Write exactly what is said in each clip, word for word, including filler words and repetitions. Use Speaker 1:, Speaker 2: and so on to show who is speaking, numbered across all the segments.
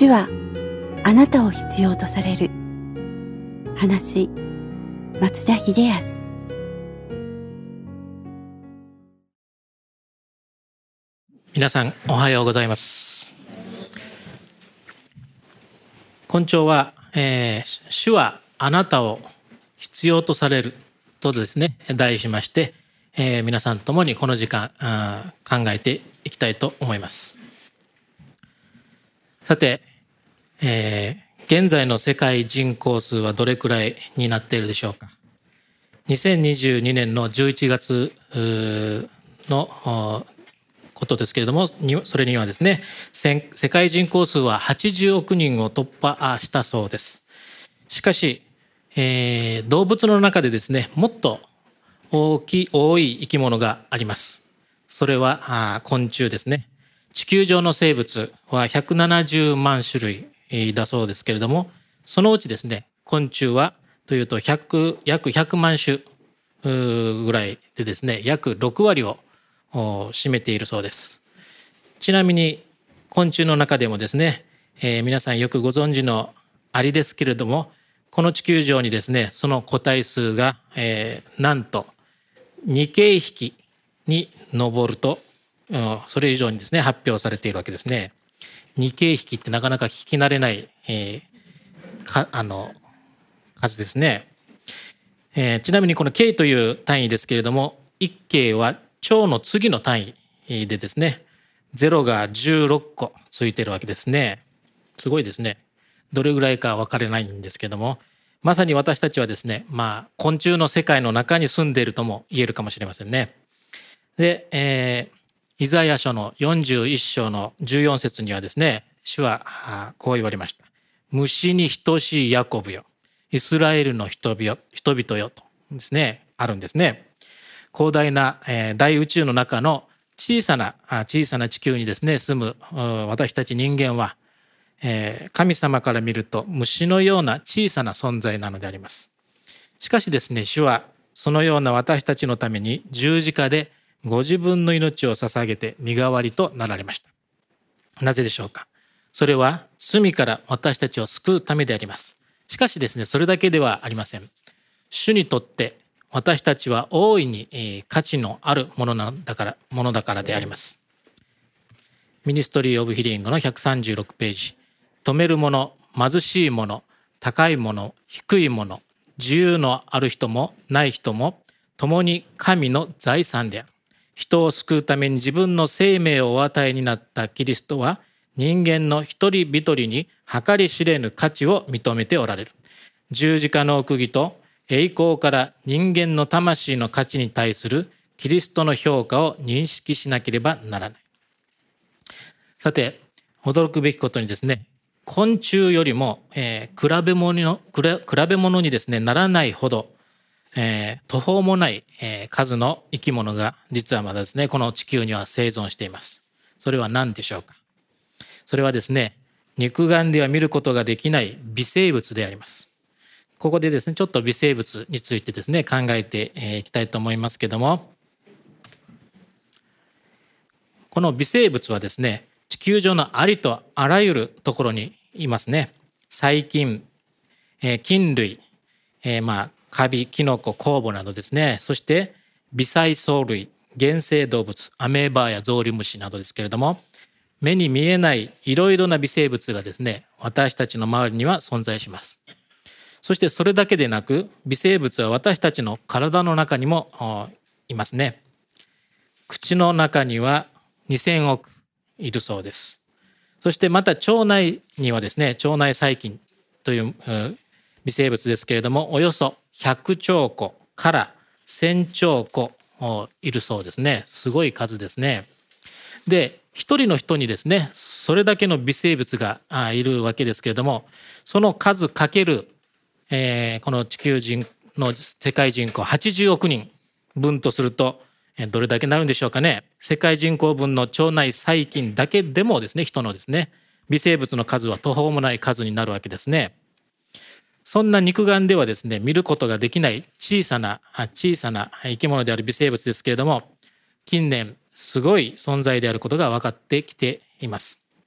Speaker 1: 主はあなたを必要とされる。話、松田秀康。
Speaker 2: 皆さんおはようございます。今朝は、えー、主はあなたを必要とされるとですね、題しまして、えー、皆さんともにこの時間考えていきたいと思います。さて、えー、現在の世界人口数はどれくらいになっているでしょうか。にせんにじゅうにねんのじゅういちがつのことですけれども、それにはですね、世界人口数ははちじゅうおくにんを突破したそうです。しかし、えー、動物の中でですね、もっと大きい多い生き物があります。それは昆虫ですね。地球上の生物はひゃくななじゅうまんしゅるいだそうですけれども、そのうちですね、昆虫はというとひゃく約ひゃくまんしゅぐらいでですね、約ろくわりを占めているそうです。ちなみに昆虫の中でもですね、えー、皆さんよくご存知のアリですけれども、この地球上にですね、その個体数が、えー、なんとにけいひきに上ると、うん、それ以上にですね発表されているわけですね。にけいひきってなかなか聞き慣れない、えー、かあの数ですね。えー、ちなみにこの京という単位ですけれども、いっけいは兆の次の単位でですね、ゼロがじゅうろっこついてるわけですね。すごいですね。どれぐらいか分からないんですけども、まさに私たちはですね、まあ昆虫の世界の中に住んでいるとも言えるかもしれませんね。で、えー、イザヤ書のよんじゅういっしょうのじゅうよんせつにはですね、主はこう言われました。虫に等しいヤコブよ、イスラエルの人々よとですね、あるんですね。広大な大宇宙の中の小さな小さな地球にですね住む私たち人間は、神様から見ると虫のような小さな存在なのであります。しかしですね、主はそのような私たちのために十字架でご自分の命を捧げて身代わりとなられました。なぜでしょうか。それは罪から私たちを救うためであります。しかしですね、それだけではありません。主にとって私たちは大いに価値のあるものだから、ものだからであります。ミニストリー・オブ・ヒーリングのひゃくさんじゅうろくページ。富めるもの、貧しいもの、高いもの、低いもの、自由のある人もない人も、共に神の財産である。人を救うために自分の生命をお与えになったキリストは、人間の一人一人に計り知れぬ価値を認めておられる。十字架の奥義と栄光から人間の魂の価値に対するキリストの評価を認識しなければならない。さて、驚くべきことにですね、昆虫よりも、えー、比べ物の比べ物にですねならないほど、えー、途方もない、えー、数の生き物が実はまだですねこの地球には生存しています。それは何でしょうか。それはですね、肉眼では見ることができない微生物であります。ここでですねちょっと微生物についてですね考えていきたいと思いますけども、この微生物はですね地球上のありとあらゆるところにいますね。細菌、えー、菌類、えー、まあカビ、キノコ、酵母などですね。そして微細藻類、原生動物、アメーバやゾウリムシなどですけれども、目に見えないいろいろな微生物がですね私たちの周りには存在します。そしてそれだけでなく、微生物は私たちの体の中にもいますね。口の中にはにせんおくいるそうです。そしてまた腸内にはですね、腸内細菌という微生物ですけれども、およそひゃくちょうこからせんちょうこいるそうですね。すごい数ですね。で、一人の人にですね、それだけの微生物がいるわけですけれども、その数かける、えー、この地球人の世界人口はちじゅうおくにん分とすると、どれだけなるんでしょうかね。世界人口分の腸内細菌だけでもですね、人のですね、微生物の数は途方もない数になるわけですね。そんな肉眼ではですね、見ることができない小さな小さな生き物である微生物ですけれども、近年すごい存在であることが分かってきています。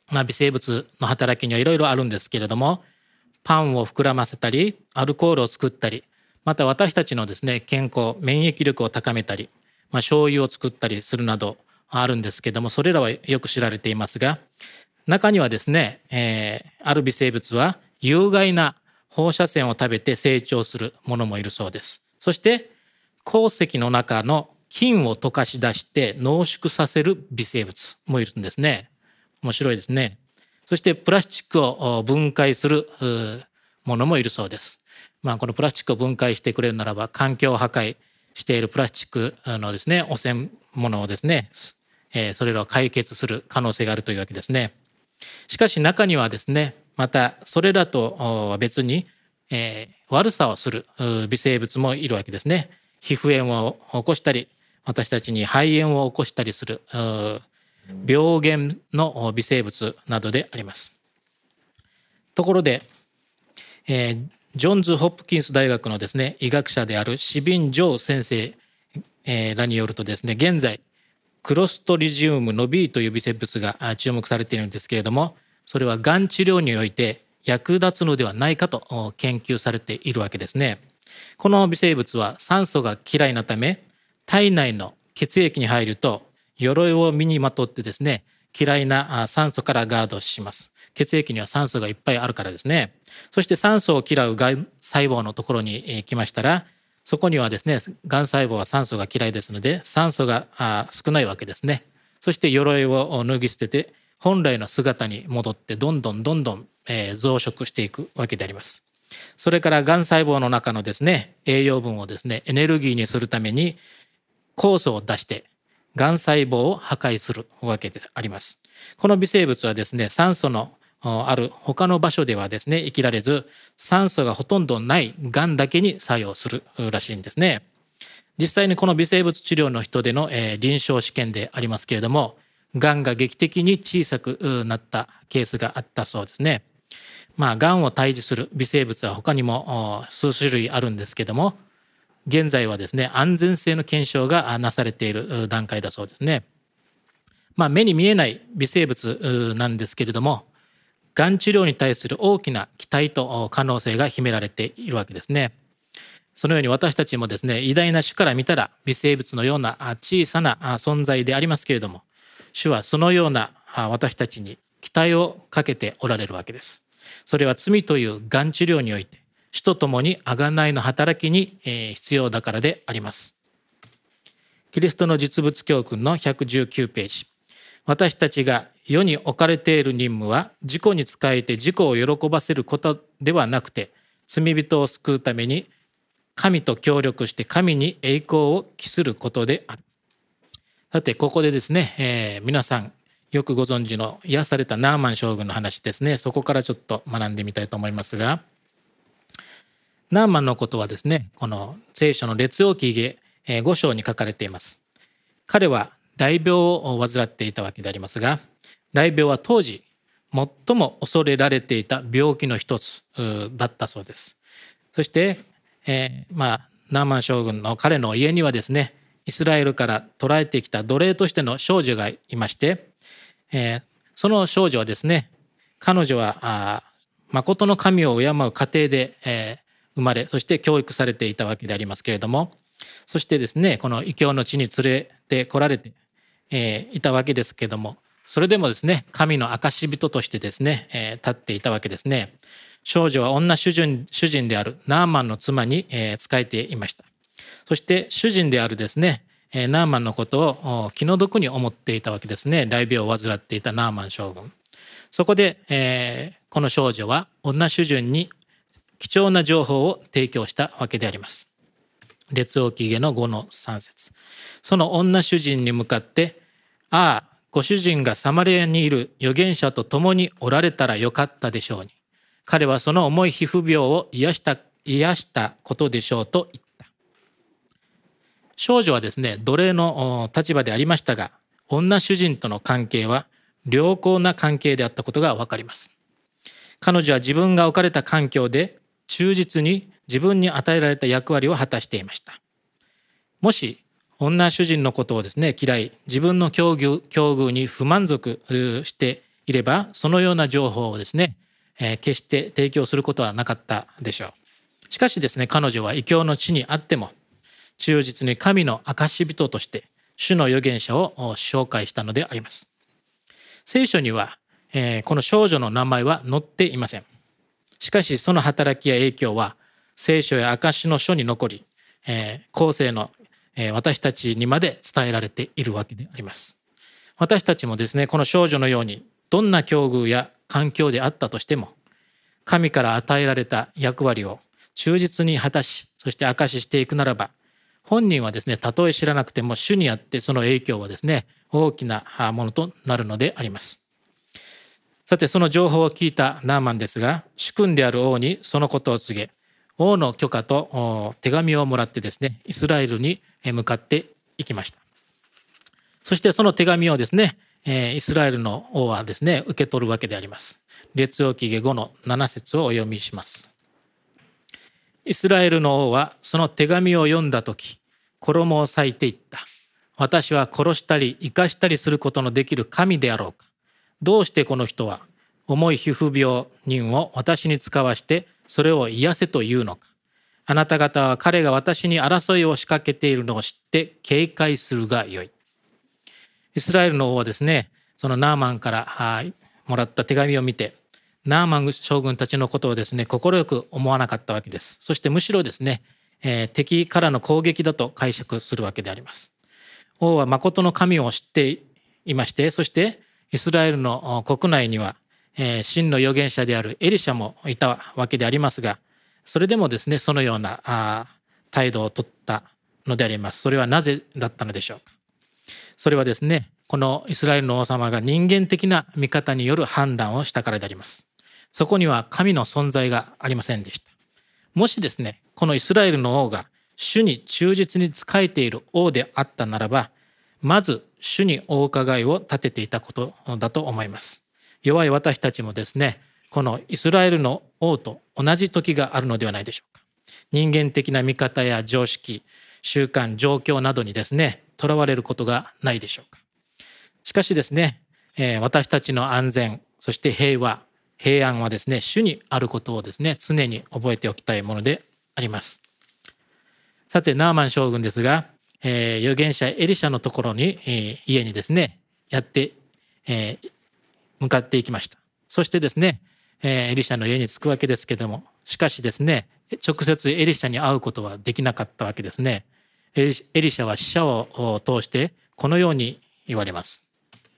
Speaker 2: まあ、微生物の働きにはいろいろあるんですけれども、パンを膨らませたり、アルコールを作ったり、また私たちのですね、健康、免疫力を高めたり、まあ、醤油を作ったりするなどあるんですけども、それらはよく知られていますが、中にはですね、えー、ある微生物は有害な放射線を食べて成長するものもいるそうです。そして鉱石の中の金を溶かし出して濃縮させる微生物もいるんですね。面白いですね。そしてプラスチックを分解するものもいるそうです。まあ、このプラスチックを分解してくれるならば、環境を破壊しているプラスチックのですね、汚染物をですね、えー、それらを解決する可能性があるというわけですね。しかし中にはですね、またそれらとは別に、えー、悪さをする微生物もいるわけですね。皮膚炎を起こしたり、私たちに肺炎を起こしたりする病原の微生物などであります。ところで、えー、ジョンズ・ホプキンス大学のですね、医学者であるシビン・ジョー先生、えー、らによるとですね、現在クロストリジウムノビーという微生物が注目されているんですけれども、それはがん治療において役立つのではないかと研究されているわけですね。この微生物は酸素が嫌いなため、体内の血液に入ると鎧を身にまとってですね、嫌いな酸素からガードします。血液には酸素がいっぱいあるからですね。そして酸素を嫌うがん細胞のところに来ましたら、そこにはですね、がん細胞は酸素が嫌いですので、酸素が少ないわけですね。そして鎧を脱ぎ捨てて、本来の姿に戻ってどんどんどんどん増殖していくわけであります。それからがん細胞の中のですね、栄養分をですね、エネルギーにするために酵素を出してがん細胞を破壊するわけであります。この微生物はですね、酸素のある他の場所ではですね、生きられず、酸素がほとんどないがんだけに作用するらしいんですね。実際にこの微生物治療の人での臨床試験でありますけれども、がんが劇的に小さくなったケースがあったそうですね。まあ、がんを退治する微生物は他にも数種類あるんですけども、現在はですね、安全性の検証がなされている段階だそうですね。まあ、目に見えない微生物なんですけれども、がん治療に対する大きな期待と可能性が秘められているわけですね。そのように私たちもですね、偉大な主から見たら微生物のような小さな存在でありますけれども、主はそのような私たちに期待をかけておられるわけです。それは罪というがん治療において、主と共に贖いの働きに必要だからであります。キリストの実物教訓のひゃくじゅうきゅうページ。私たちが世に置かれている任務は、自己に仕えて自己を喜ばせることではなくて、罪人を救うために神と協力して神に栄光を期することである。さて、ここでですね、えー、皆さんよくご存知の癒されたナーマン将軍の話ですね、そこからちょっと学んでみたいと思いますが、ナーマンのことはですね、この聖書の列王記下ご章に書かれています。彼は大病を患っていたわけでありますが、大病は当時最も恐れられていた病気の一つだったそうです。そして、えー、まあナーマン将軍の彼の家にはですね、イスラエルから捕らえてきた奴隷としての少女がいまして、えー、その少女はですね、彼女はあ誠の神を敬う家庭で、えー、生まれ、そして教育されていたわけでありますけれども、そしてですね、この異教の地に連れて来られて、えー、いたわけですけれども、それでもですね、神の証人としてですね、えー、立っていたわけですね。少女は女主人、主人であるナーマンの妻に、えー、仕えていました。そして主人であるですね、えー、ナーマンのことを気の毒に思っていたわけですね。大病を患っていたナーマン将軍。そこで、えー、この少女は女主人に貴重な情報を提供したわけであります。列王記下のごのさん節。その女主人に向かって、ああ、ご主人がサマリアにいる預言者と共におられたらよかったでしょうに。彼はその重い皮膚病を癒した、癒したことでしょうと言った。少女はですね、奴隷の立場でありましたが、女主人との関係は良好な関係であったことがわかります。彼女は自分が置かれた環境で忠実に自分に与えられた役割を果たしていました。もし女主人のことをですね、嫌い、自分の境遇、境遇に不満足していれば、そのような情報をですね、えー、決して提供することはなかったでしょう。しかしですね、彼女は異教の地にあっても、忠実に神の証人として、主の預言者を紹介したのであります。聖書には、えー、この少女の名前は載っていません。しかし、その働きや影響は、聖書や証の書に残り、えー、後世の、えー、私たちにまで伝えられているわけであります。私たちもですね、この少女のように、どんな境遇や環境であったとしても、神から与えられた役割を忠実に果たし、そして証ししていくならば、本人はですね、たとえ知らなくても主にあってその影響はですね、大きなものとなるのであります。さて、その情報を聞いたナーマンですが、主君である王にそのことを告げ、王の許可と手紙をもらってですね、イスラエルに向かっていきました。そしてその手紙をですね、イスラエルの王はですね、受け取るわけであります。列王記下ごのなな節をお読みします。イスラエルの王はその手紙を読んだとき、衣を裂いていった。私は殺したり生かしたりすることのできる神であろうか。どうしてこの人は重い皮膚病人を私に使わしてそれを癒せというのか。あなた方は彼が私に争いを仕掛けているのを知って警戒するがよい。イスラエルの王はですね、そのナーマンからもらった手紙を見て、ナーマン将軍たちのことをですね、快く思わなかったわけです。そしてむしろですね、えー、敵からの攻撃だと解釈するわけであります。王は誠の神を知っていまして、そしてイスラエルの国内には、えー、真の預言者であるエリシャもいたわけでありますが、それでもですね、そのようなあ態度を取ったのであります。それはなぜだったのでしょうか。それはですね、このイスラエルの王様が人間的な見方による判断をしたからであります。そこには神の存在がありませんでした。もしですね、このイスラエルの王が主に忠実に仕えている王であったならば、まず主にお伺いを立てていたことだと思います。弱い私たちもですね、このイスラエルの王と同じ時があるのではないでしょうか。人間的な見方や常識、習慣、状況などにですね、とらわれることがないでしょうか。しかしですね、私たちの安全、そして平和、平安はですね、主にあることをですね、常に覚えておきたいものであります。さて、ナーマン将軍ですが、えー、預言者エリシャのところに、えー、家にですね、やって、えー、向かっていきました。そしてですね、えー、エリシャの家に着くわけですけども、しかしですね、直接エリシャに会うことはできなかったわけですね。エリ、エリシャは使者を通してこのように言われます。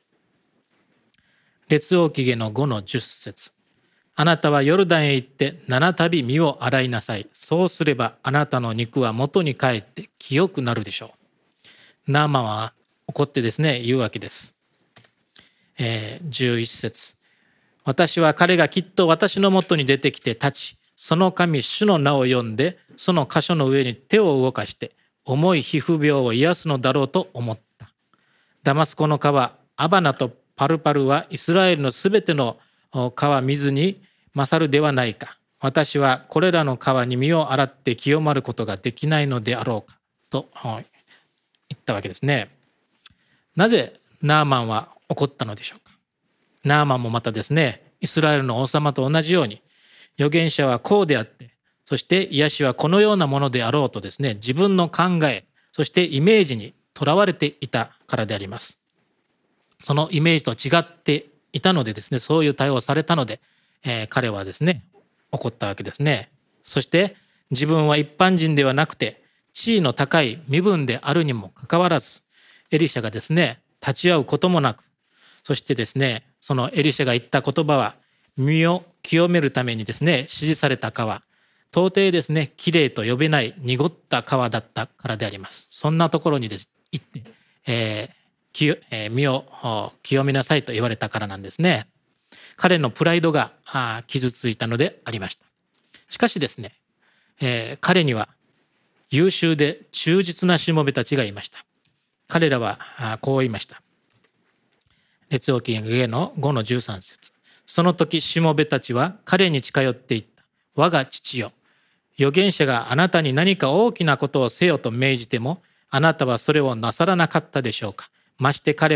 Speaker 2: 列王記下のごのじゅっ節。あなたはヨルダンへ行って七度身を洗いなさい。そうすればあなたの肉は元に帰って清くなるでしょう。ナーマンは怒ってですね、言うわけです。えー、じゅういち節。私は彼がきっと私のもとに出てきて立ち、その神主の名を呼んで、その箇所の上に手を動かして、重い皮膚病を癒すのだろうと思った。ダマスコの川、アバナとパルパルはイスラエルのすべての川水に勝るではないか。私はこれらの川に身を洗って清まることができないのであろうか。と言ったわけですね。なぜナーマンは怒ったのでしょうか。ナーマンもまたですね、イスラエルの王様と同じように、預言者はこうであって、そして癒しはこのようなものであろうとですね、自分の考え、そしてイメージにとらわれていたからであります。そのイメージと違っていたのでですね、そういう対応をされたので、えー、彼はですね、怒ったわけですね。そして自分は一般人ではなくて、地位の高い身分であるにもかかわらず、エリシャがですね、立ち会うこともなく、そしてですね、そのエリシャが言った言葉は、身を清めるためにですね、指示された川、到底ですね、きれいと呼べない濁った川だったからであります。そんなところにです行って、えー身を清めなさいと言われたからなんですね。彼のプライドが傷ついたのでありました。しかしですね、えー、彼には優秀で忠実なしもべたちがいました。彼らはこう言いました。列王記下のごのじゅうさん節。その時しもべたちは彼に近寄っていった。我が父よ、預言者があなたに何か大きなことをせよと命じても、あなたはそれをなさらなかったでしょうか。まして彼は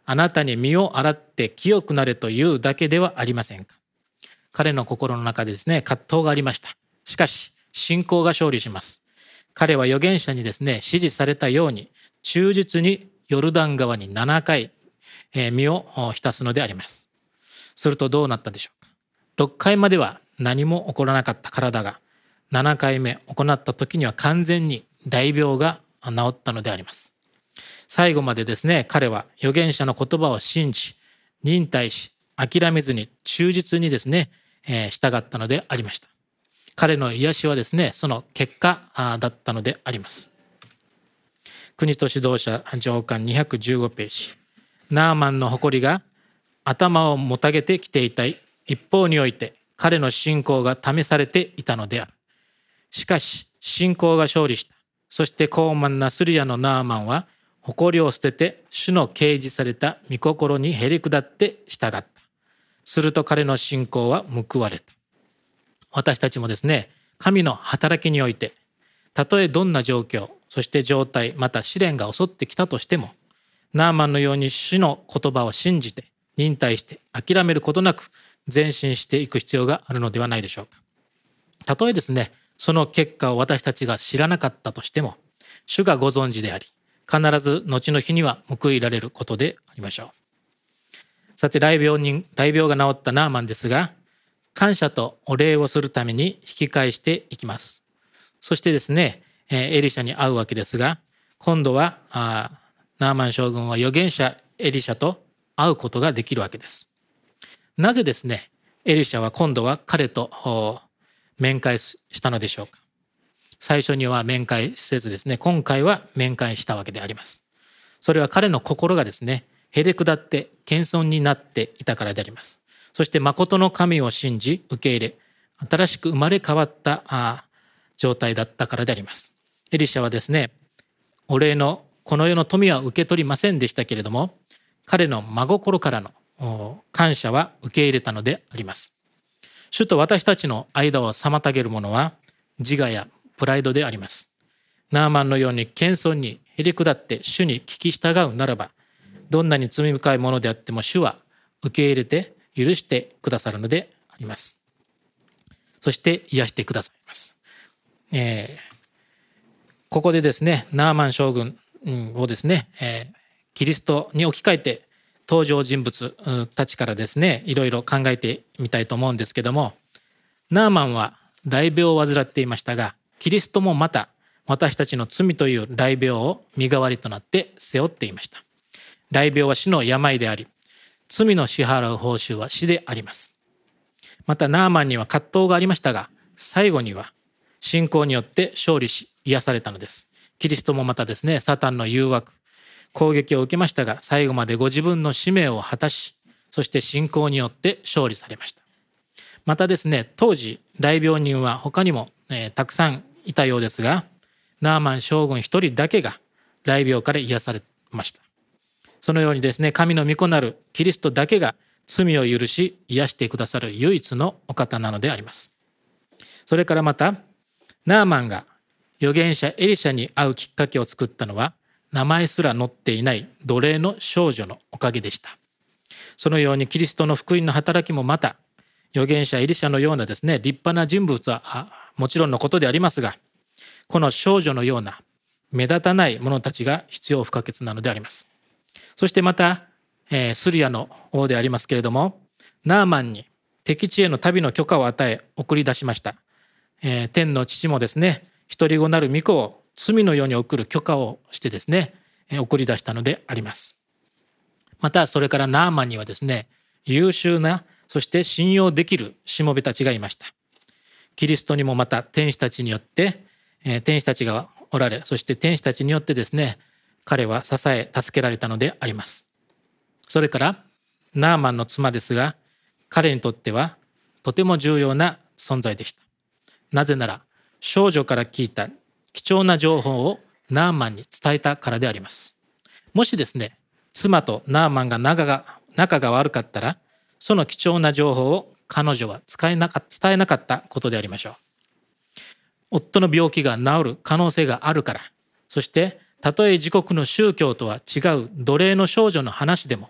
Speaker 2: あなたに身を洗って清くなれというだけではありませんか。彼の心の中でですね、葛藤がありました。しかし、信仰が勝利します。彼は預言者にですね、指示されたように、忠実にヨルダン川にななかい、えー、身を浸すのであります。するとどうなったでしょうか。ろっかいまでは何も起こらなかった体が、ななかいめ行った時には完全に大病が治ったのであります。最後までですね、彼は預言者の言葉を信じ、忍耐し、諦めずに忠実にですね、えー、従ったのでありました。彼の癒しはですね、その結果だったのであります。国と指導者上巻にひゃくじゅうごページ。ナーマンの誇りが頭をもたげてきていた一方において、彼の信仰が試されていたのである。しかし信仰が勝利した。そして高慢なスリアのナーマンは誇りを捨てて主の掲示された御心にへり下って従った。すると彼の信仰は報われた。私たちもですね、神の働きにおいて、たとえどんな状況、そして状態、また試練が襲ってきたとしても、ナーマンのように主の言葉を信じて、忍耐して諦めることなく前進していく必要があるのではないでしょうか。たとえですね、その結果を私たちが知らなかったとしても、主がご存知であり、必ず後の日には報いられることでありましょう。さて、雷病に、雷病が治ったナーマンですが、感謝とお礼をするために引き返していきます。そしてですね、エリシャに会うわけですが、今度はナーマン将軍は預言者エリシャと会うことができるわけです。なぜですね、エリシャは今度は彼と面会したのでしょうか。最初には面会せずですね、今回は面会したわけであります。それは彼の心がですね、へりくだって謙遜になっていたからであります。そして誠の神を信じ受け入れ、新しく生まれ変わった状態だったからであります。エリシャはですね、お礼のこの世の富は受け取りませんでしたけれども、彼の真心からの感謝は受け入れたのであります。主と私たちの間を妨げるものは自我やプライドであります。ナーマンのように謙遜にへりくだって主に聞き従うならば、どんなに罪深いものであっても主は受け入れて許してくださるのであります。そして癒してくださいます。えー、ここでですね、ナーマン将軍をですね、えー、キリストに置き換えて登場人物たちからですね、いろいろ考えてみたいと思うんですけども、ナーマンは雷病を患っていましたが、キリストもまた私たちの罪という雷病を身代わりとなって背負っていました。雷病は死の病であり、罪の支払う報酬は死であります。またナーマンには葛藤がありましたが、最後には信仰によって勝利し癒されたのです。キリストもまたですね、サタンの誘惑、攻撃を受けましたが、最後までご自分の使命を果たし、そして信仰によって勝利されました。またですね、当時雷病人は他にも、えー、たくさんいたようですが、ナーマン将軍一人だけが雷病から癒されました。そのようにですね、神の御子なるキリストだけが罪を許し癒してくださる唯一のお方なのであります。それからまた、ナーマンが預言者エリシャに会うきっかけを作ったのは、名前すら載っていない奴隷の少女のおかげでした。そのようにキリストの福音の働きもまた、預言者エリシャのようなですね、立派な人物はもちろんのことでありますが、この少女のような目立たない者たちが必要不可欠なのであります。そしてまた、えー、スリアの王でありますけれども、ナーマンに敵地への旅の許可を与え送り出しました。えー、天の父もですね、一人子なる御子を罪の世に送る許可をしてですね、えー、送り出したのであります。またそれからナーマンにはですね、優秀なそして信用できるしもべたちがいました。キリストにもまた天使たちによって、えー、天使たちがおられ、そして天使たちによってですね、彼は支え助けられたのであります。それからナーマンの妻ですが、彼にとってはとても重要な存在でした。なぜなら少女から聞いた貴重な情報をナーマンに伝えたからであります。もしですね、妻とナーマンが仲が仲が悪かったら、その貴重な情報を彼女は使えなか伝えなかったことでありましょう。夫の病気が治る可能性があるから、そしてたとえ自国の宗教とは違う奴隷の少女の話でも、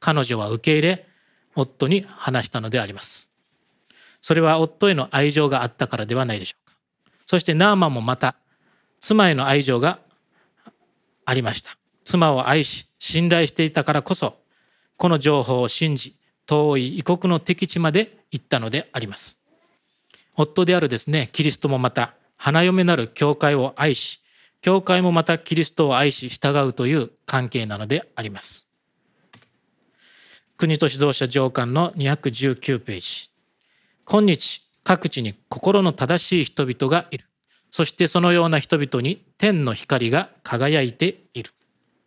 Speaker 2: 彼女は受け入れ、夫に話したのであります。それは夫への愛情があったからではないでしょうか。そしてナーマンもまた妻への愛情がありました。妻を愛し信頼していたからこそ、この情報を信じ、遠い異国の敵地まで行ったのであります。夫であるですね、キリストもまた花嫁なる教会を愛し、教会もまたキリストを愛し従うという関係なのであります。国と指導者上巻のにひゃくじゅうきゅうページ。今日各地に心の正しい人々がいる。そしてそのような人々に天の光が輝いている。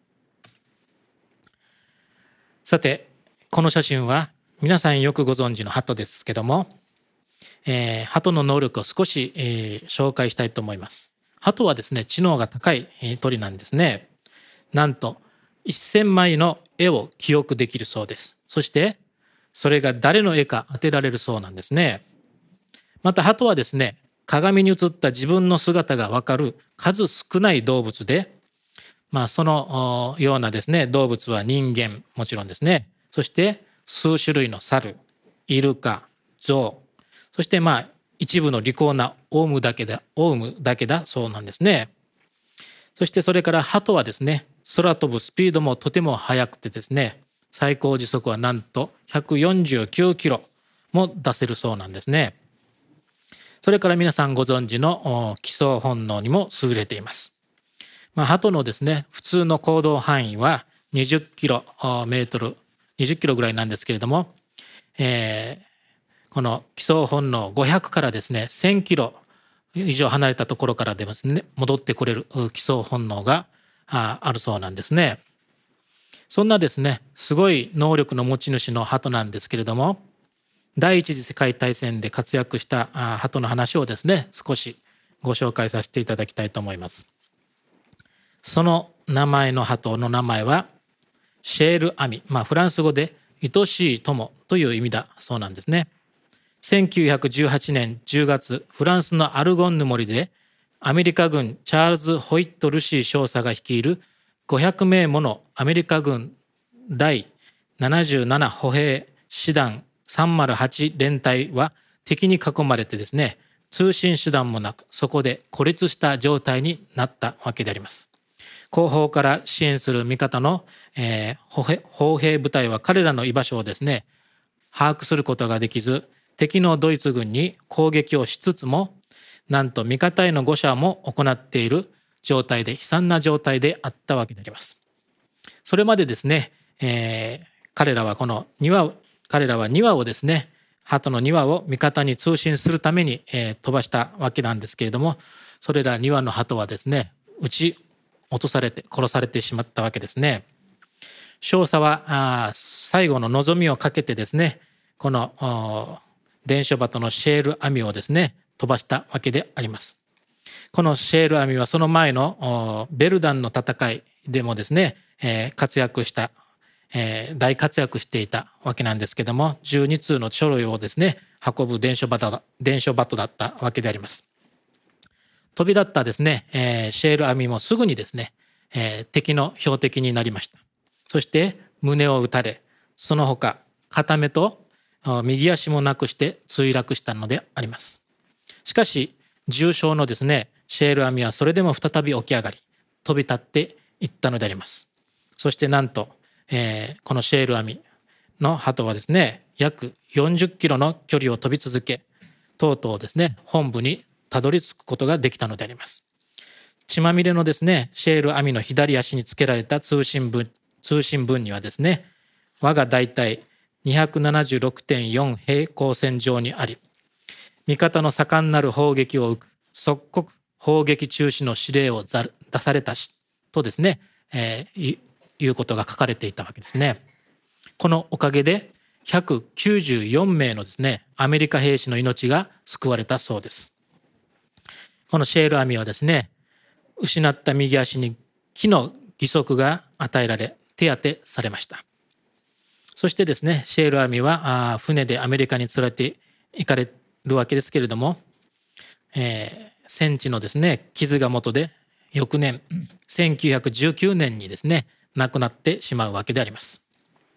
Speaker 2: さて、この写真は皆さんよくご存知の鳩ですけども、えー、鳩の能力を少し、えー、紹介したいと思います。鳩はですね、知能が高い、えー、鳥なんですね。なんとせんまいの絵を記憶できるそうです。そしてそれが誰の絵か当てられるそうなんですね。また鳩はですね、鏡に映った自分の姿がわかる数少ない動物で、まあ、そのようなですね、動物は人間もちろんですね、そして数種類の猿、イルカ、ゾウ、そしてまあ一部の利口なオウムだけだ、オウムだけだそうなんですね。そしてそれから鳩はですね、空飛ぶスピードもとても速くてですね、最高時速はなんとひゃくよんじゅうきゅうキロも出せるそうなんですね。それから皆さんご存知の帰巣本能にも優れています。まあ、鳩のですね、普通の行動範囲はにじゅっキロメートル、にじゅっキロぐらいなんですけれども、えー、この帰巣本能ごひゃくからですね、せんキロ以上離れたところからでもですね、戻ってこれる帰巣本能があるそうなんですね。そんなですね、すごい能力の持ち主の鳩なんですけれども、第一次世界大戦で活躍した鳩の話をですね、少しご紹介させていただきたいと思います。その名前の鳩の名前はシェールアミ、まあ、フランス語で愛しい友という意味だそうなんですね。せんきゅうひゃくじゅうはちねんじゅうがつ、フランスのアルゴンヌ森でアメリカ軍チャールズ・ホイット・ルシー少佐が率いるごひゃくめいものアメリカ軍第ななじゅうなな歩兵師団さんまるはち連隊は敵に囲まれてですね、通信手段もなく、そこで孤立した状態になったわけであります。後方から支援する味方の、えー、歩兵、歩兵部隊は彼らの居場所をですね、把握することができず、敵のドイツ軍に攻撃をしつつも、なんと味方への誤射も行っている状態で、悲惨な状態であったわけであります。それまでですね、えー、彼らはこのにわを彼らはにわをですね、鳩のにわを味方に通信するために、えー、飛ばしたわけなんですけれども、それらにわの鳩はですね、撃ち落とされて殺されてしまったわけですね。少佐はあ最後の望みをかけてですね、この伝書鳩のシェール網をですね、飛ばしたわけであります。このシェール網はその前のベルダンの戦いでもですね、えー、活躍したえー、大活躍していたわけなんですけども、じゅうにつうの書類をですね、運ぶ伝書バト、伝書バトだったわけであります。飛び立ったですね、えー、シェール網もすぐにですね、えー、敵の標的になりました。そして胸を撃たれ、その他片目と右足もなくして墜落したのであります。しかし重傷のですね、シェール網はそれでも再び起き上がり、飛び立っていったのであります。そしてなんとえー、このシェール網の鳩はですね、約よんじゅっキロの距離を飛び続け、とうとうですね、本部にたどり着くことができたのであります。血まみれのですね、シェール網の左足につけられた通信文通信文にはですね、我が大隊 にひゃくななじゅうろくてんよん 平行線上にあり、味方の盛んなる砲撃を受く即刻砲撃中止の指令を出されたしとですね、えーいうことが書かれていたわけですね。このおかげでひゃくきゅうじゅうよんめいのですね、アメリカ兵士の命が救われたそうです。このシェール網はですね、失った右足に木の義足が与えられ手当てされました。そしてですね、シェール網は船でアメリカに連れて行かれるわけですけれども、えー、戦地のですね、傷が元で翌年せんきゅうひゃくじゅうきゅうねんにですね、亡くなってしまうわけであります。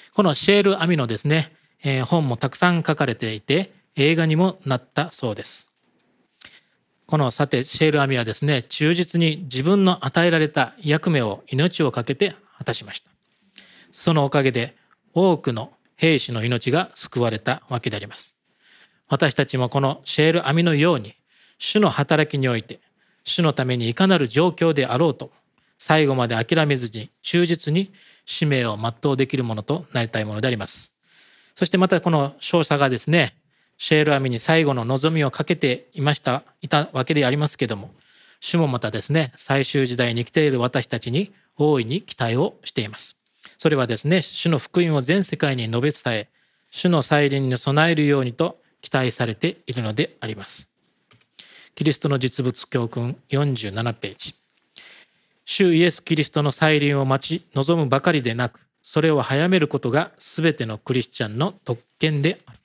Speaker 2: このシェール・アミのですね、えー本もたくさん書かれていて、映画にもなったそうです。このさてシェール・アミはですね、忠実に自分の与えられた役目を命を懸けて果たしました。そのおかげで多くの兵士の命が救われたわけであります。私たちもこのシェール・アミのように、主の働きにおいて、主のためにいかなる状況であろうと、最後まで諦めずに忠実に使命を全うできるものとなりたいものであります。そしてまたこの少佐がですね、シェール・アミに最後の望みをかけていました、いたわけでありますけれども、主もまたですね、最終時代に生きている私たちに大いに期待をしています。それはですね、主の福音を全世界に述べ伝え、主の再臨に備えるようにと期待されているのであります。キリストの実物教訓よんじゅうななページ。主イエス・キリストの再臨を待ち望むばかりでなく、それを早めることがすべてのクリスチャンの特権である。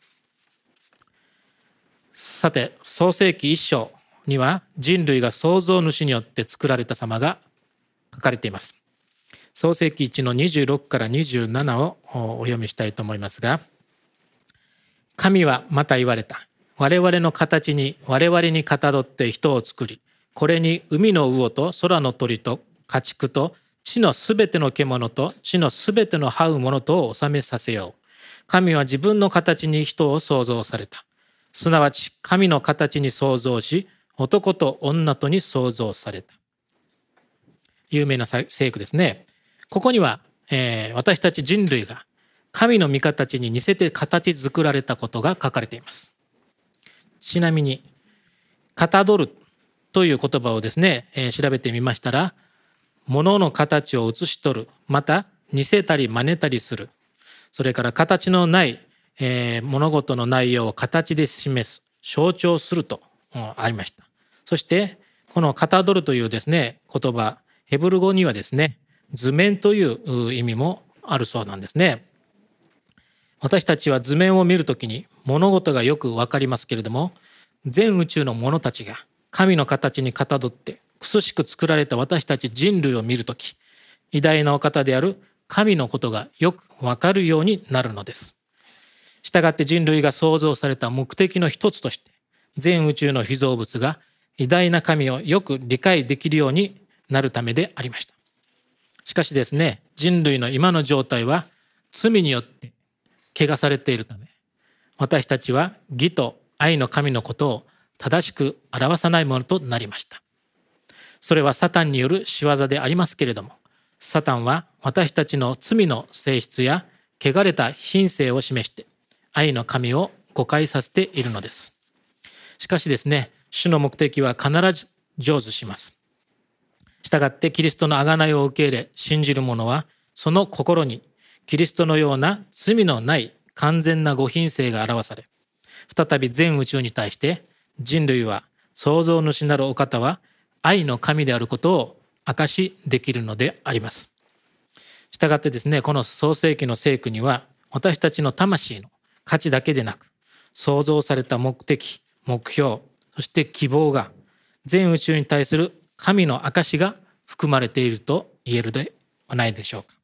Speaker 2: さて、創世記一章には人類が創造主によって作られた様が書かれています。創世記いちのにじゅうろくからにじゅうななをお読みしたいと思いますが、神はまた言われた。我々の形に我々にかたどって人を作り、これに海の魚と空の鳥と家畜と地のすべての獣と地のすべての這うものとを治めさせよう。神は自分の形に人を創造された。すなわち神の形に創造し、男と女とに創造された。有名な聖句ですね。ここには、えー、私たち人類が神の御形に似せて形作られたことが書かれています。ちなみに、かたどるという言葉をですね、えー、調べてみましたら、物の形を写し取る、また似せたり真似たりする、それから形のない、えー、物事の内容を形で示す、象徴すると、うん、ありました。そしてこのかたどるというですね言葉、ヘブル語にはですね図面という意味もあるそうなんですね。私たちは図面を見るときに物事がよくわかりますけれども、全宇宙の者たちが神の形にかたどって美しく作られた私たち人類を見るとき、偉大なお方である神のことがよくわかるようになるのです。したがって人類が創造された目的の一つとして、全宇宙の被造物が偉大な神をよく理解できるようになるためでありました。しかしですね、人類の今の状態は罪によって汚されているため、私たちは義と愛の神のことを正しく表さないものとなりました。それはサタンによる仕業でありますけれども、サタンは私たちの罪の性質や汚れた品性を示して愛の神を誤解させているのです。しかしですね、主の目的は必ず成就します。したがってキリストの贖いを受け入れ信じる者は、その心にキリストのような罪のない完全なご品性が表され、再び全宇宙に対して人類は創造主なるお方は愛の神であることを証しできるのであります。したがってですね、この創世記の聖句には私たちの魂の価値だけでなく、創造された目的、目標、そして希望が全宇宙に対する神の証が含まれていると言えるではないでしょうか。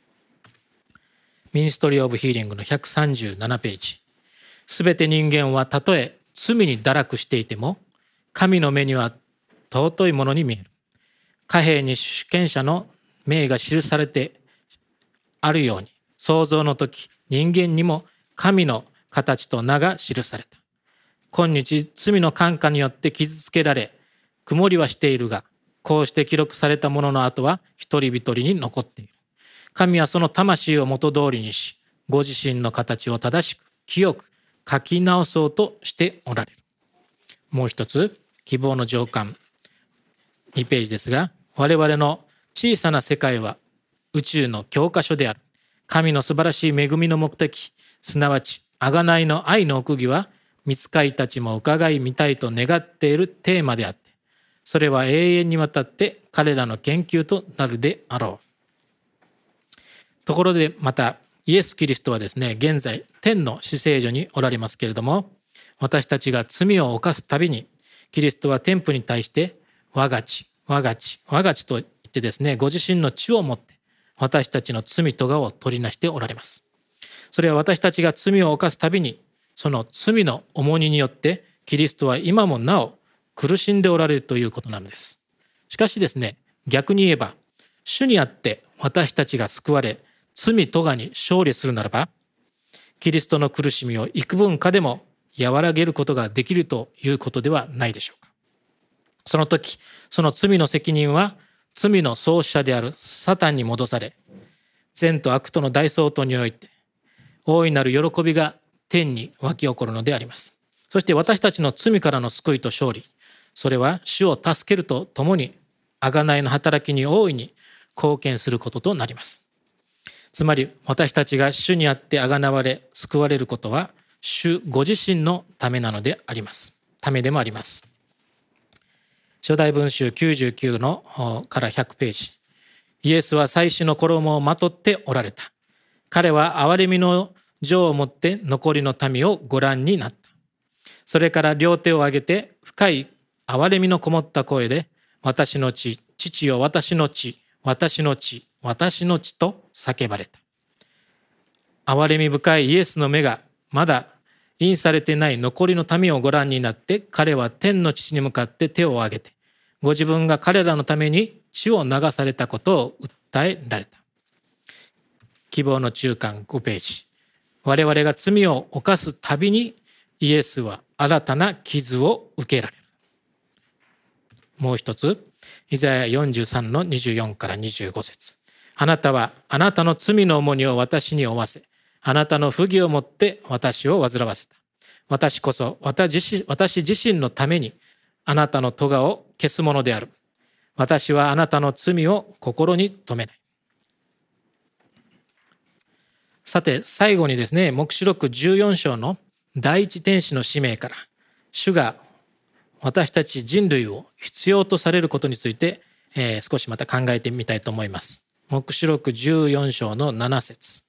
Speaker 2: ミニストリー・オブ・ヒーリングのひゃくさんじゅうななページ。すべて人間はたとえ罪に堕落していても、神の目には尊いものに見える。貨幣に主権者の名が記されてあるように、創造の時、人間にも神の形と名が記された。今日、罪の感化によって傷つけられ、曇りはしているが、こうして記録されたものの後は一人一人に残っている。神はその魂を元通りにし、ご自身の形を正しく、清く書き直そうとしておられる。もう一つ、希望の上巻にページですが、我々の小さな世界は宇宙の教科書である。神の素晴らしい恵みの目的、すなわち贖いの愛の奥義は、御使いたちも伺い見たいと願っているテーマであって、それは永遠にわたって彼らの研究となるであろう。ところでまた、イエス・キリストはですね、現在天の至聖所におられますけれども、私たちが罪を犯すたびに、キリストは天父に対して、我が血、我が血、我が血と言ってですね、ご自身の血をもって、私たちの罪とがを取りなしておられます。 それは私たちが罪を犯すたびに、その罪の重荷によってキリストは今もなお苦しんでおられるということなのです。しかしですね、逆に言えば、主にあって私たちが救われ、罪咎に勝利するならば、キリストの苦しみを幾分かでも和らげることができるということではないでしょうか。その時、その罪の責任は罪の創始者であるサタンに戻され、善と悪との大相当において大いなる喜びが天に湧き起こるのであります。そして私たちの罪からの救いと勝利、それは主を助けるとともに贖いの働きに大いに貢献することとなります。つまり私たちが主にあって贖われ救われることは主ご自身のためなのでありますためでもあります。初代文集きゅうじゅうきゅうのからひゃくページ。イエスは祭司の衣をまとっておられた。彼は憐れみの杖を持って残りの民をご覧になった。それから両手を上げて深い憐れみのこもった声で、私の血、父よ私の血、私の血、私の血と叫ばれた。憐れみ深いイエスの目がまだ印されてない残りの民をご覧になって、彼は天の父に向かって手を挙げて、ご自分が彼らのために血を流されたことを訴えられた。希望の中間ごページ。我々が罪を犯すたびにイエスは新たな傷を受けられる。もう一つ、イザヤよんじゅうさんのにじゅうよんからにじゅうご節。あなたはあなたの罪の重荷を私に負わせ、あなたの不義をもって私を煩わせた。私こそ私自身、私自身のためにあなたの咎を消すものである。私はあなたの罪を心に留めない。さて最後にですね、黙示録じゅうよん章の第一天使の使命から、主が私たち人類を必要とされることについて、えー、少しまた考えてみたいと思います。黙示録じゅうよん章のなな節。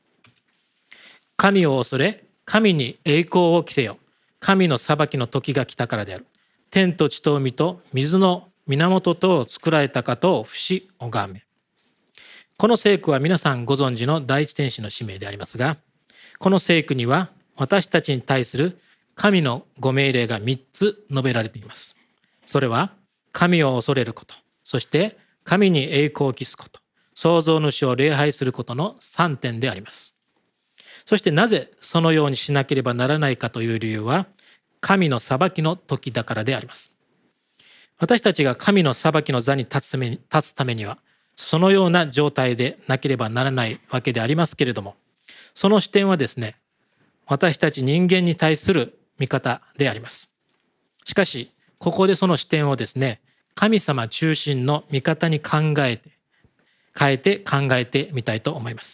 Speaker 2: 神を恐れ、神に栄光を着せよ。神の裁きの時が来たからである。天と地と海と水の源とを作られた方を伏し拝め。この聖句は皆さんご存知の第一天使の使命でありますが、この聖句には私たちに対する神のご命令がみっつ述べられています。それは神を恐れること、そして神に栄光を期すこと、創造主を礼拝することのさんてんであります。そしてなぜそのようにしなければならないかという理由は、神の裁きの時だからであります。私たちが神の裁きの座に立つために、立つためには、そのような状態でなければならないわけでありますけれども、その視点はですね、私たち人間に対する見方であります。しかし、ここでその視点をですね、神様中心の見方に考えて、変えて考えてみたいと思います。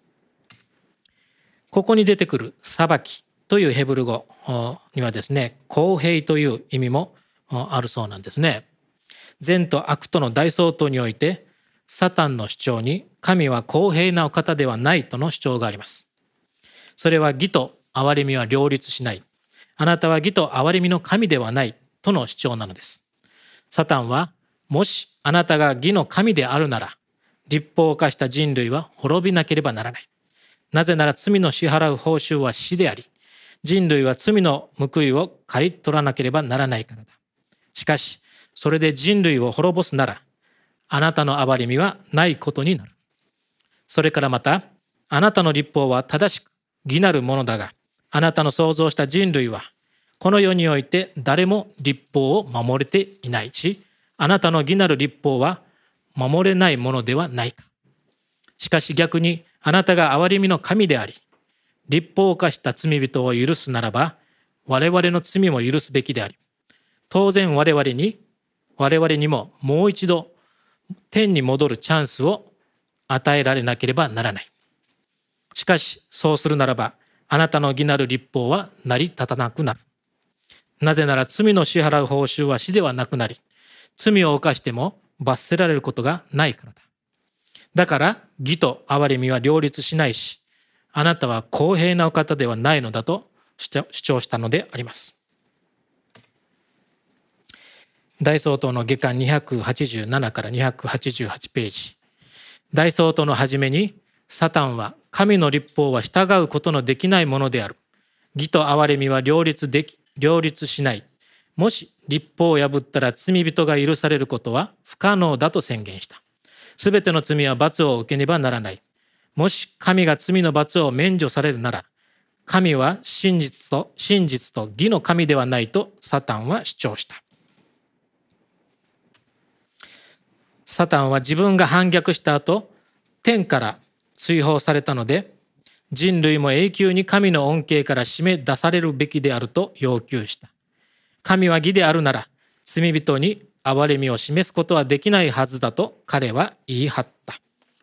Speaker 2: ここに出てくる裁きというヘブル語にはですね、公平という意味もあるそうなんですね。善と悪との大相当において、サタンの主張に神は公平なお方ではないとの主張があります。それは義と憐れみは両立しない。あなたは義と憐れみの神ではないとの主張なのです。サタンは、もしあなたが義の神であるなら、律法を犯した人類は滅びなければならない。なぜなら罪の支払う報酬は死であり、人類は罪の報いを刈り取らなければならないからだ。しかし、それで人類を滅ぼすなら、あなたの憐れみはないことになる。それからまた、あなたの律法は正しく義なるものだが、あなたの創造した人類は、この世において誰も律法を守れていないし、あなたの義なる律法は守れないものではないか。しかし逆に、あなたが憐れみの神であり、律法を犯した罪人を許すならば、我々の罪も許すべきであり、当然我々に、我々にももう一度天に戻るチャンスを与えられなければならない。しかし、そうするならば、あなたの義なる律法は成り立たなくなる。なぜなら罪の支払う報酬は死ではなくなり、罪を犯しても罰せられることがないからだ。だから義と憐れみは両立しないし、あなたは公平なお方ではないのだと主張したのであります。大総統の下巻にひゃくはちじゅうななからにひゃくはちじゅうはちページ。大総統の初めにサタンは神の律法は従うことのできないものである。義と憐れみは両立でき、両立しない。もし律法を破ったら罪人が許されることは不可能だと宣言した。すべての罪は罰を受けねばならない。もし神が罪の罰を免除されるなら、神は真実と真実と義の神ではないとサタンは主張した。サタンは自分が反逆した後、天から追放されたので、人類も永久に神の恩恵から締め出されるべきであると要求した。神は義であるなら、罪人に憐れみを示すことはできないはずだと彼は言い張った。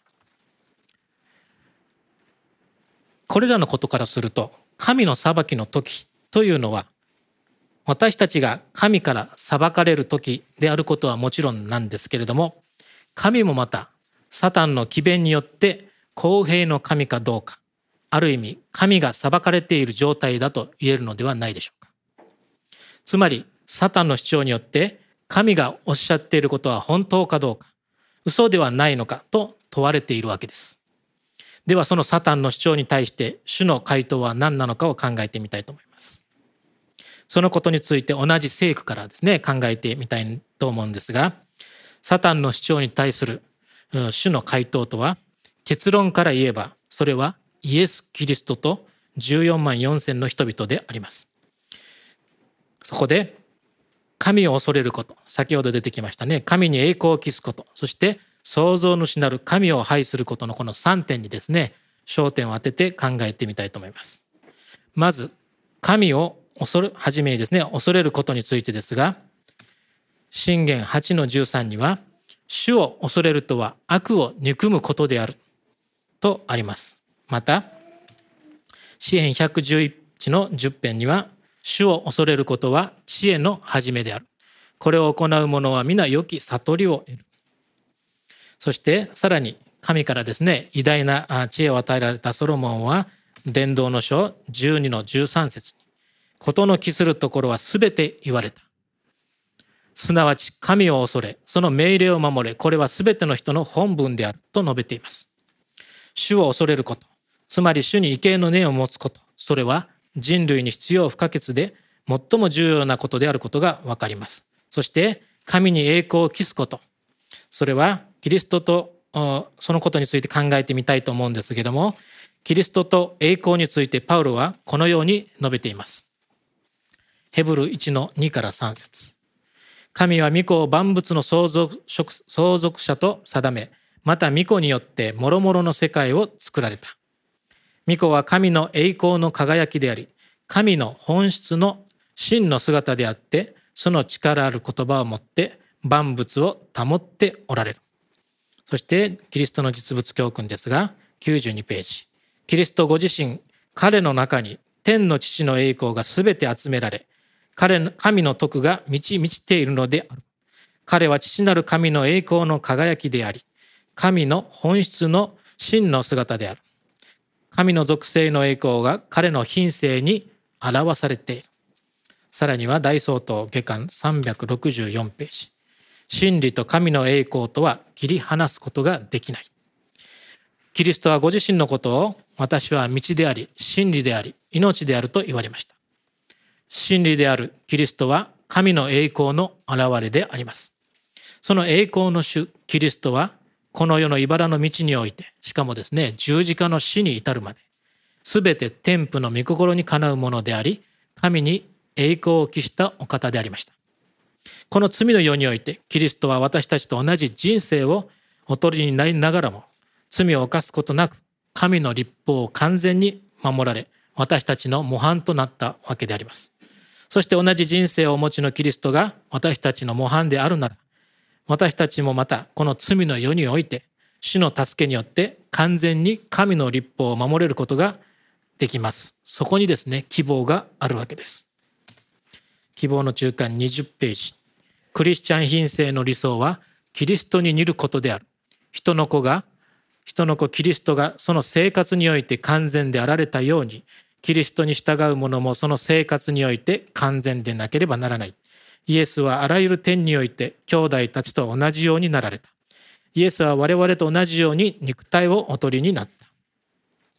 Speaker 2: これらのことからすると、神の裁きの時というのは、私たちが神から裁かれる時であることはもちろんなんですけれども、神もまたサタンの詭弁によって公平の神かどうか、ある意味神が裁かれている状態だと言えるのではないでしょうか。つまりサタンの主張によって神がおっしゃっていることは本当かどうか、嘘ではないのかと問われているわけです。ではそのサタンの主張に対して主の回答は何なのかを考えてみたいと思います。そのことについて同じ聖句からですね考えてみたいと思うんですが、サタンの主張に対する主の回答とは、結論から言えばそれはイエス・キリストとじゅうよんまんよんせんの人々であります。そこで神を恐れること、先ほど出てきましたね、神に栄光を期すこと、そして創造主なる神を拝することのこのさんてんにですね焦点を当てて考えてみたいと思います。まず神を恐れはじめにですね恐れることについてですが、箴言はちのじゅうさんには、主を恐れるとは悪を憎むことであるとあります。また詩編ひゃくじゅういちのじゅっぺんには、主を恐れることは知恵の始めである。これを行う者は皆良き悟りを得る。そしてさらに神からですね偉大な知恵を与えられたソロモンは、伝道の書じゅうにのじゅうさん節に、事の帰するところはすべて言われた。すなわち神を恐れ、その命令を守れ、これはすべての人の本分であると述べています。主を恐れること、つまり主に畏敬の念を持つこと、それは人類に必要不可欠で最も重要なことであることがわかります。そして神に栄光を期すこと、それはキリストとそのことについて考えてみたいと思うんですけれども、キリストと栄光についてパウロはこのように述べています。ヘブルいちのにからさん節、神は御子を万物の相続、相続者と定め、また御子によって諸々の世界を作られた。御子は神の栄光の輝きであり、神の本質の真の姿であって、その力ある言葉をもって万物を保っておられる。そしてキリストの実物教訓ですが、きゅうじゅうにページ、キリストご自身、彼の中に天の父の栄光がすべて集められ、彼の神の徳が満ち満ちているのである。彼は父なる神の栄光の輝きであり、神の本質の真の姿である。神の属性の栄光が彼の品性に表されている。さらには大総統下巻さんびゃくろくじゅうよんページ、真理と神の栄光とは切り離すことができない。キリストはご自身のことを、私は道であり真理であり命であると言われました。真理であるキリストは神の栄光の現れであります。その栄光の主キリストは、この世の茨の道において、しかもですね十字架の死に至るまで、すべて天父の御心にかなうものであり、神に栄光を期したお方でありました。この罪の世において、キリストは私たちと同じ人生をお取りになりながらも、罪を犯すことなく神の律法を完全に守られ、私たちの模範となったわけであります。そして同じ人生をお持ちのキリストが私たちの模範であるなら、私たちもまたこの罪の世において主の助けによって完全に神の律法を守れることができます。そこにですね希望があるわけです。希望の中間にじゅっページ、クリスチャン品性の理想はキリストに似ることである。人の子が人の子キリストがその生活において完全であられたように、キリストに従う者もその生活において完全でなければならない。イエスはあらゆる点において兄弟たちと同じようになられた。イエスは我々と同じように肉体をお取りになった。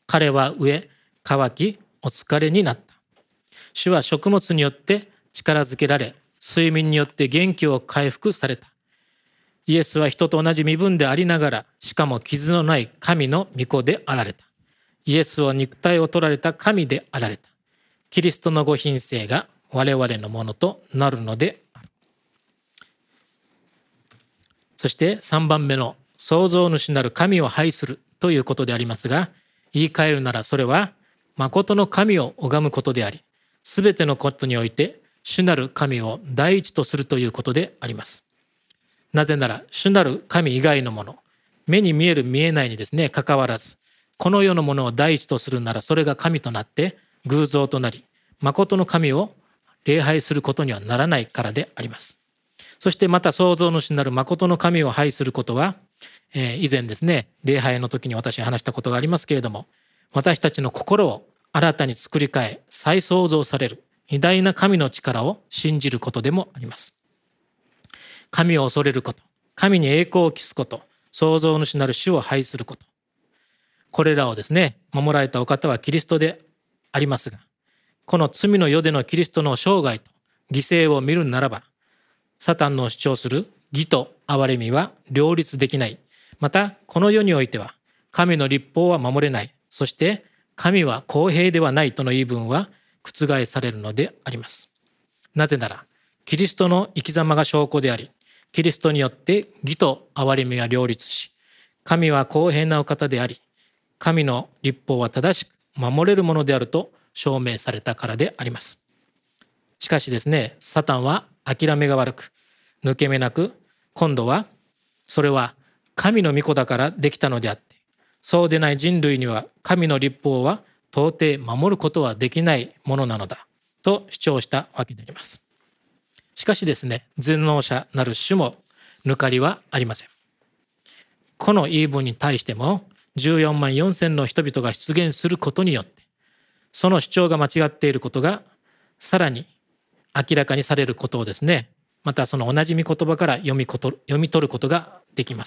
Speaker 2: 彼は飢え、渇き、お疲れになった。主は食物によって力づけられ、睡眠によって元気を回復された。イエスは人と同じ身分でありながら、しかも傷のない神の御子であられた。イエスは肉体を取られた神であられた。キリストのご品性が我々のものとなるのである。そしてさんばんめの創造主なる神を拝するということでありますが、言い換えるならそれは誠の神を拝むことであり、すべてのことにおいて主なる神を第一とするということであります。なぜなら主なる神以外のもの、目に見える見えないにですね、関わらず、この世のものを第一とするならそれが神となって偶像となり、誠の神を礼拝することにはならないからであります。そしてまた創造主なる誠の神を拝することは、えー、以前ですね、礼拝の時に私話したことがありますけれども、私たちの心を新たに作り変え、再創造される偉大な神の力を信じることでもあります。神を恐れること、神に栄光を期すこと、創造主なる主を拝すること。これらをですね、守られたお方はキリストでありますが、この罪の世でのキリストの生涯と犠牲を見るならば、サタンの主張する義と憐れみは両立できない。また、この世においては、神の律法は守れない。そして、神は公平ではないとの言い分は覆されるのであります。なぜなら、キリストの生き様が証拠であり、キリストによって義と憐れみは両立し、神は公平なお方であり、神の律法は正しく守れるものであると証明されたからであります。しかしですね、サタンは諦めが悪く、抜け目なく、今度はそれは神の御子だからできたのであって、そうでない人類には神の律法は到底守ることはできないものなのだと主張したわけであります。しかしですね、全能者なる主も抜かりはありません。この言い分に対してもじゅうよんまんよんせんの人々が出現することによって、その主張が間違っていることがさらに明らかにされることをですね、またその同じ御言葉から読みこと読み取ることができます。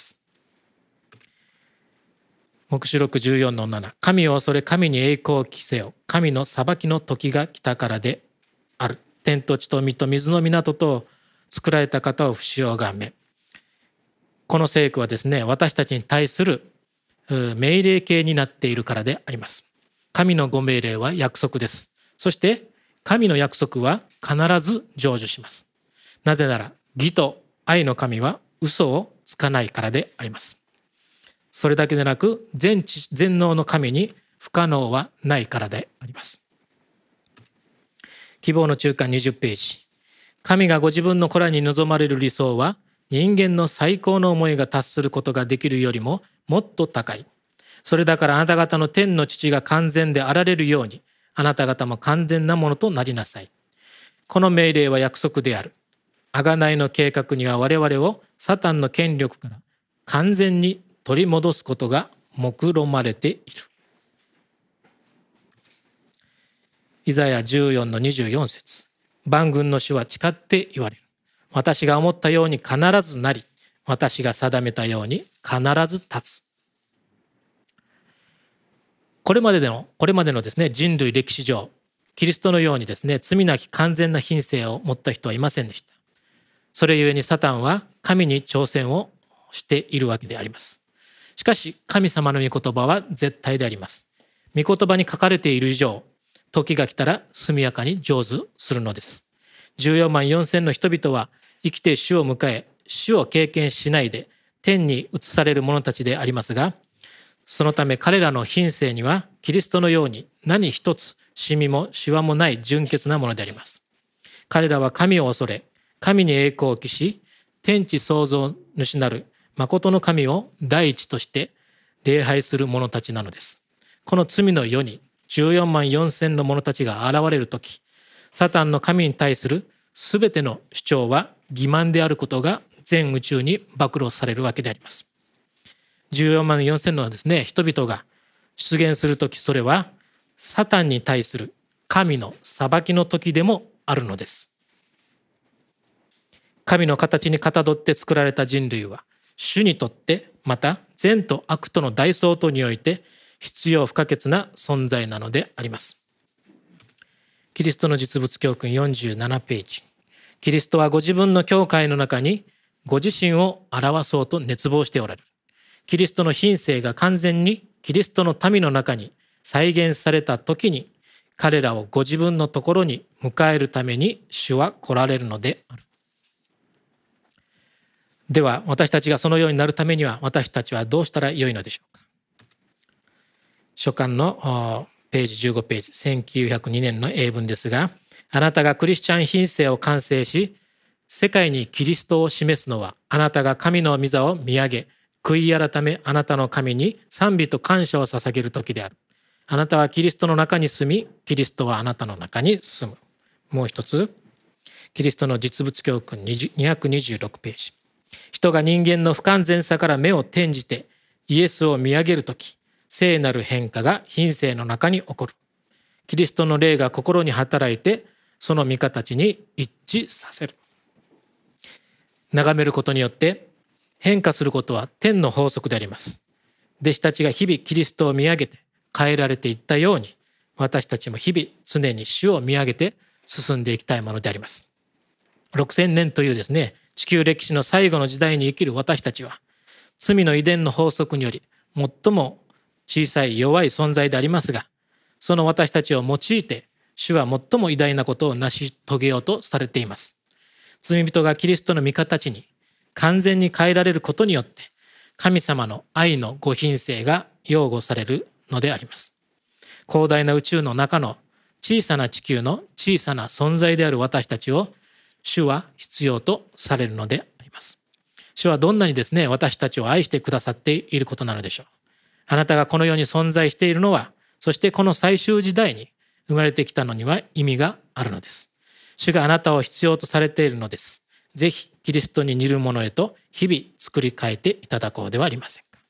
Speaker 2: 黙示録じゅうよんのなな、神を恐れ神に栄光を期せよ、神の裁きの時が来たからである。天と地と水と水の港と作られた方を不死をがめ。この聖句はですね、私たちに対する命令形になっているからであります。神のご命令は約束です。そして神の約束は必ず成就します。なぜなら義と愛の神は嘘をつかないからであります。それだけでなく全知全能の神に不可能はないからであります。希望の中間にじゅうページ。神がご自分の子らに望まれる理想は、人間の最高の思いが達することができるよりももっと高い。それだからあなた方の天の父が完全であられるように、あなた方も完全なものとなりなさい。この命令は約束である。贖いの計画には我々をサタンの権力から完全に取り戻すことが目論まれている。イザヤじゅうよんのにじゅうよん節。万軍の主は誓って言われる。私が思ったように必ずなり、私が定めたように必ず立つ。これまでの、これまでのですね、人類歴史上、キリストのようにですね、罪なき完全な品性を持った人はいませんでした。それゆえにサタンは神に挑戦をしているわけであります。しかし、神様の御言葉は絶対であります。御言葉に書かれている以上、時が来たら速やかに成就するのです。じゅうよんまんよんせんの人々は生きて死を迎え、死を経験しないで天に移される者たちでありますが、そのため彼らの品性にはキリストのように何一つシミもシワもない純潔なものであります。彼らは神を恐れ、神に栄光を期し、天地創造主なる誠の神を第一として礼拝する者たちなのです。この罪の世にじゅうよんまんよんせんの者たちが現れるとき、サタンの神に対するすべての主張は欺瞞であることが全宇宙に暴露されるわけであります。じゅうよんまんよんせんのですね、人々が出現するとき、それはサタンに対する神の裁きの時でもあるのです。神の形にかたどって作られた人類は、主にとってまた善と悪との大相当において必要不可欠な存在なのであります。キリストの実物教訓よんじゅうななページ。キリストはご自分の教会の中にご自身を表そうと熱望しておられる。キリストの品性が完全にキリストの民の中に再現された時に、彼らをご自分のところに迎えるために主は来られるのである。では私たちがそのようになるためには、私たちはどうしたらよいのでしょうか。書簡のページじゅうごページ、せんきゅうひゃくにねんの英文ですが、あなたがクリスチャン品性を完成し、世界にキリストを示すのは、あなたが神の御座を見上げ、悔い改めあなたの神に賛美と感謝を捧げる時である。あなたはキリストの中に住み、キリストはあなたの中に住む。もう一つ、キリストの実物教訓にひゃくにじゅうろくページ。人が人間の不完全さから目を転じてイエスを見上げるとき、聖なる変化が品性の中に起こる。キリストの霊が心に働いて、その御形に一致させる。眺めることによって変化することは天の法則であります。弟子たちが日々キリストを見上げて変えられていったように、私たちも日々常に主を見上げて進んでいきたいものであります。ろくせんねんというですね、地球歴史の最後の時代に生きる私たちは、罪の遺伝の法則により最も小さい弱い存在でありますが、その私たちを用いて主は最も偉大なことを成し遂げようとされています。罪人がキリストの御形に完全に変えられることによって、神様の愛のご品性が擁護されるのであります。広大な宇宙の中の小さな地球の小さな存在である私たちを、主は必要とされるのであります。主はどんなにですね、私たちを愛してくださっていることなのでしょう。あなたがこの世に存在しているのは、そしてこの最終時代に生まれてきたのには意味があるのです。主があなたを必要とされているのです。ぜひキリストに似るものへと日々作り変えていただこうではありませんか。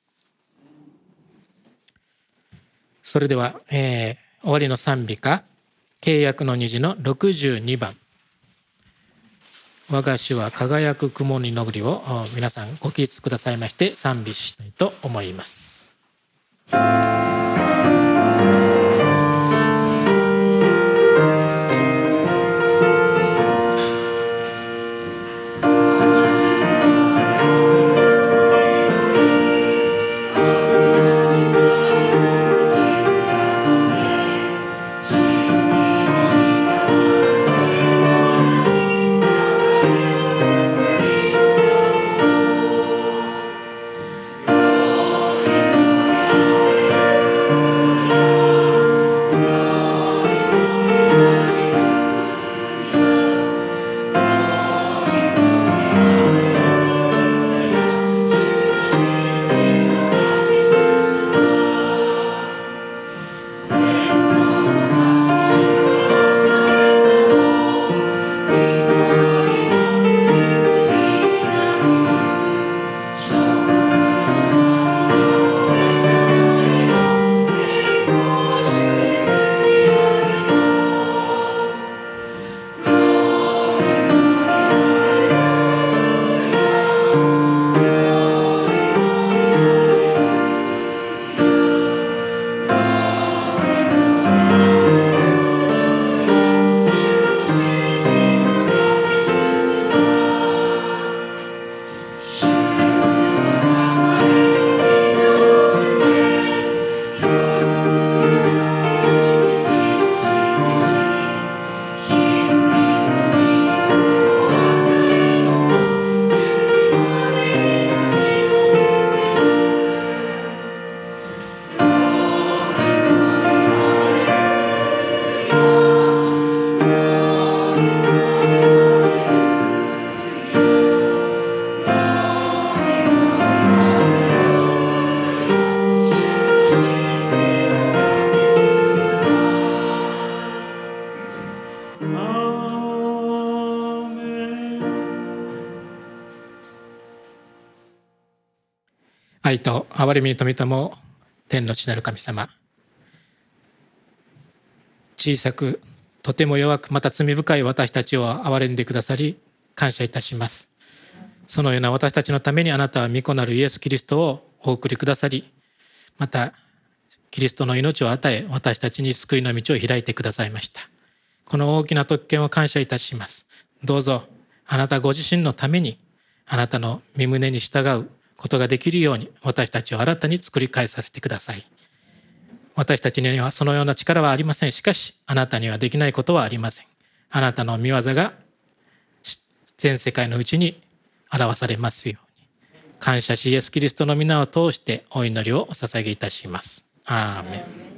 Speaker 2: それでは、えー、終わりの賛美歌、契約の虹のろくじゅうにばん、我が主は輝く雲にのぐりを皆さんご起立くださいまして賛美したいと思います。愛と憐れみに富みたも天の父なる神様、小さくとても弱くまた罪深い私たちを憐れんでくださり感謝いたします。そのような私たちのためにあなたは御子なるイエス・キリストをお送りくださり、またキリストの命を与え、私たちに救いの道を開いてくださいました。この大きな特権を感謝いたします。どうぞあなたご自身のために、あなたの御胸に従うことができるように、私たちを新たに作り変えさせてください。私たちにはそのような力はありません。しかしあなたにはできないことはありません。あなたの御業が全世界のうちに表されますように、感謝しイエスキリストの皆を通してお祈りをお捧げいたします。アーメン。